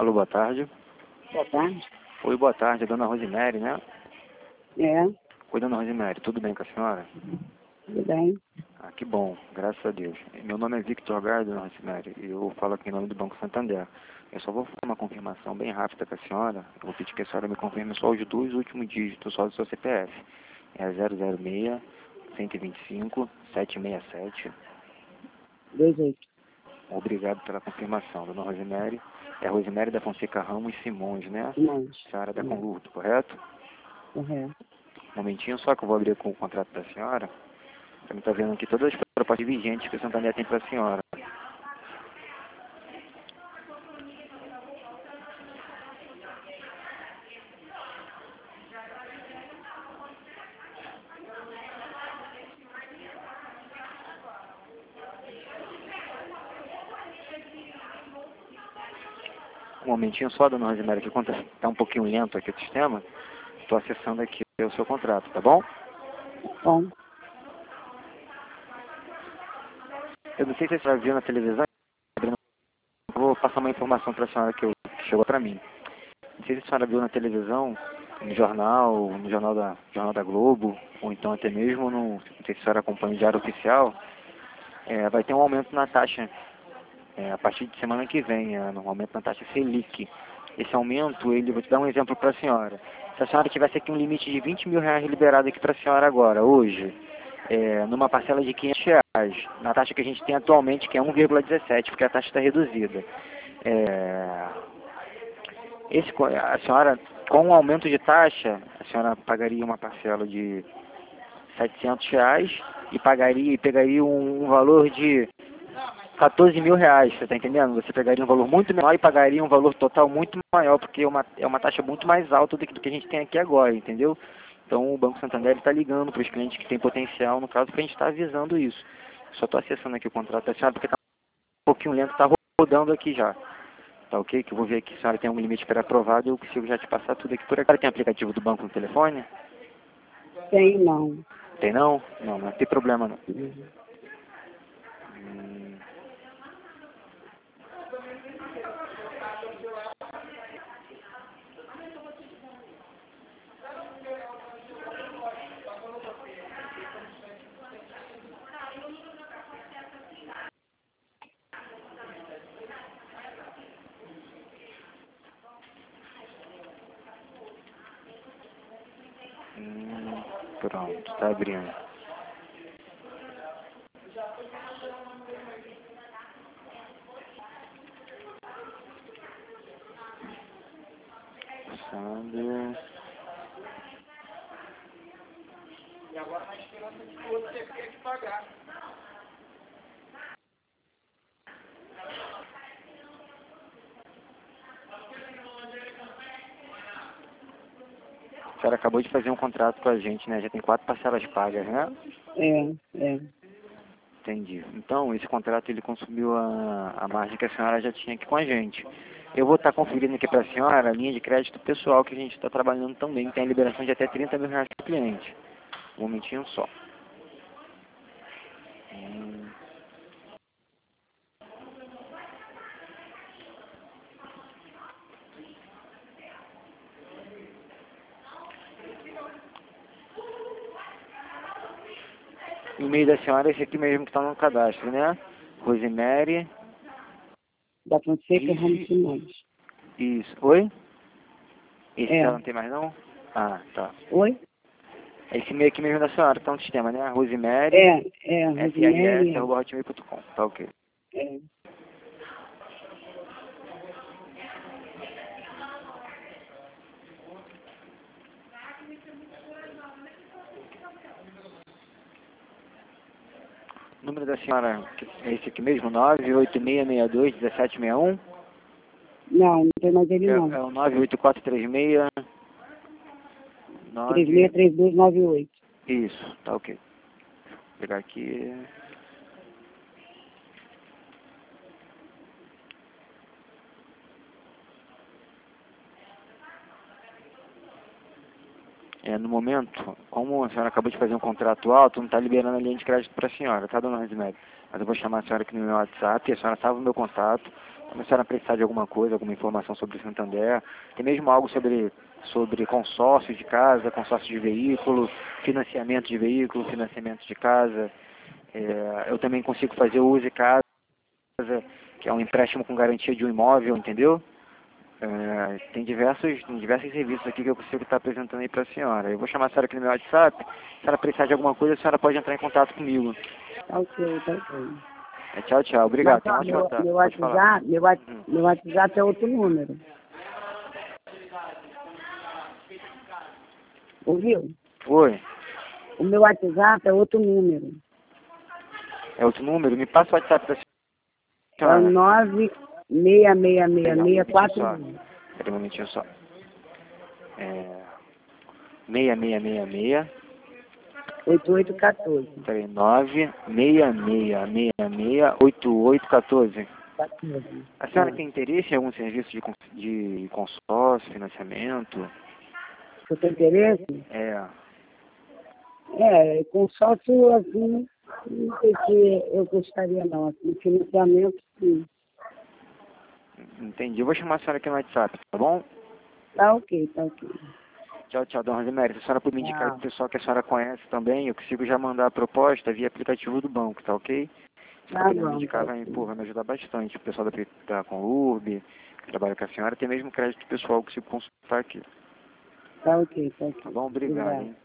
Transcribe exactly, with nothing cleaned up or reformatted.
Alô, boa tarde. Boa tarde. Oi, boa tarde, dona Rosemary, né? É, Oi, dona Rosemary, tudo bem com a senhora? tudo bem. Ah, que bom, graças a Deus. Meu nome é Victor Gar, dona Rosemary, e eu falo aqui em nome do Banco Santander. Eu só vou fazer uma confirmação bem rápida com a senhora. Eu vou pedir que a senhora me confirme só os dois últimos dígitos só do seu C P F. É zero zero seis, cento e vinte e cinco, setecentos e sessenta e sete. Dois oito. Obrigado pela confirmação, dona Rosemary. É Rosemary da Fonseca Ramos Simões, né? Irmãos. A senhora da Não, Conluto, correto? correto. Um momentinho só que eu vou abrir com o contrato da senhora. Você está vendo aqui todas as propostas vigentes que o Santander tem para a senhora. Um momentinho só, dona Rosemary, que quando está um pouquinho lento aqui o sistema, estou acessando aqui o seu contrato, tá bom? Bom, Eu não sei se a senhora viu na televisão, vou passar uma informação para a senhora que, eu, que chegou para mim. Não sei se a senhora viu na televisão, no jornal, no jornal da, jornal da Globo, ou então até mesmo no, não sei se a senhora acompanha o Diário Oficial, é, vai ter um aumento na taxa, é, a partir de semana que vem, é, um aumento na taxa Selic. Esse aumento, ele, vou te dar um exemplo para a senhora. Se a senhora tivesse aqui um limite de vinte mil reais liberado aqui para a senhora agora, hoje, é, numa parcela de quinhentos reais, na taxa que a gente tem atualmente, que é um vírgula dezessete, porque a taxa está reduzida. É, esse, a senhora, com o aumento de taxa, a senhora pagaria uma parcela de setecentos reais e pagaria, pegaria um, um valor de quatorze mil reais, você está entendendo? Você pegaria um valor muito menor e pagaria um valor total muito maior, porque é uma, é uma taxa muito mais alta do que, do que a gente tem aqui agora, entendeu? Então o Banco Santander está ligando para os clientes que têm potencial, no caso que a gente está avisando isso. Só estou acessando aqui o contrato da senhora porque está um pouquinho lento, está rodando aqui já. Tá ok? Que eu vou ver aqui se a senhora tem um limite pré-aprovado e eu consigo já te passar tudo aqui por aqui. Tem aplicativo do banco no telefone? tem não. Tem não? Não, não tem problema não. Uhum. Hum, hum, pronto, tá abrindo. Sabe? E agora na esperança de que você tenha que pagar. A senhora acabou de fazer um contrato com a gente, né? Já tem quatro parcelas pagas, né? É, é. Entendi. Então, esse contrato ele consumiu a, a margem que a senhora já tinha aqui com a gente. Eu vou estar conferindo aqui para a senhora a linha de crédito pessoal que a gente está trabalhando também. Tem a liberação de até trinta mil reais para o cliente. Um momentinho só. Hum. O e-mail da senhora é esse aqui mesmo que está no cadastro, né? Rosemary. Da Fonseca Isso. Ramos Simões. Isso. Oi? Esse É. dela não tem mais não? Ah, tá. Oi? É esse e-mail aqui mesmo da senhora, tá no sistema, né? Rosemary, É, é, f r s Rosemary. arroba hotmail ponto com. Tá ok. É. O número da senhora é esse aqui mesmo, nove oito seis seis dois um sete seis um. Não, não tem mais ele É, não. é o nove oito quatro três seis três seis nove. três dois nove oito. Isso, tá ok. Vou pegar aqui. é, no momento, como a senhora acabou de fazer um contrato alto, não está liberando a linha de crédito para a senhora, tá, dona Rosemary? Mas eu vou chamar a senhora aqui no meu WhatsApp, e a senhora salva o meu contato. Quando a senhora precisar de alguma coisa, alguma informação sobre o Santander, tem mesmo algo sobre, sobre consórcio de casa, consórcio de veículo, financiamento de veículo, financiamento de casa. É, eu também consigo fazer o Use Casa, que é um empréstimo com garantia de um imóvel, entendeu? É, tem diversos, tem diversos serviços aqui que eu consigo estar apresentando aí para a senhora. Eu vou chamar a senhora aqui no meu WhatsApp. Se a senhora precisar de alguma coisa, a senhora pode entrar em contato comigo. Tá ok, tá ok. É, tchau, tchau. Mas, Obrigado. Tenha ó, uma ótima meu, tarde. meu Pode falar. WhatsApp, meu, Whats- Hum. meu WhatsApp é outro número. Ouviu? Oi. O meu WhatsApp é outro número. É outro número? Me passa o WhatsApp da É o senhora. nove seis seis seis Legal, um seis minutinho quatro só. um. Espera um minutinho só. É... seis seis seis seis oito oito um quatro. três nove seis seis seis seis oito oito um quatro. quatorze. A senhora É. tem interesse em algum serviço de, cons- de consórcio, financiamento? Você tem interesse? É. É, consórcio, assim, não sei se eu gostaria não. Assim, financiamento, sim. Entendi. Eu vou chamar a senhora aqui no WhatsApp, tá bom? Tá ok, tá ok. Tchau, tchau, dona Rosemary. Se a senhora puder me indicar Tchau. o pessoal que a senhora conhece também, eu consigo já mandar a proposta via aplicativo do banco, tá ok? Se a senhora Tá puder me bom, indicar, tá vai, ok. pô, vai me ajudar bastante. O pessoal da, da Conurb, que trabalha com a senhora, tem mesmo crédito pessoal que eu consigo consultar aqui. Tá ok, tá ok. Tá bom? Obrigado, Obrigada. hein?